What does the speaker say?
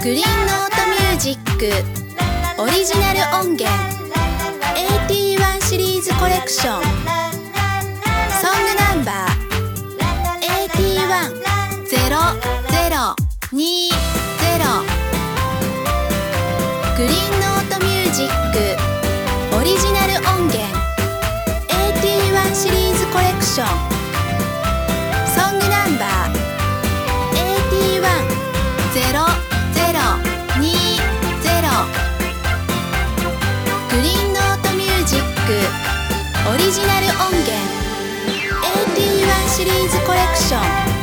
グリーンノートミュージックオリジナル音源81シリーズコレクションソングナンバー810020グリーンノートミュージックオリジナル音源81シリーズコレクションソングナンバー810020グリーンノートミュージックオリジナル音源81シリーズコレクション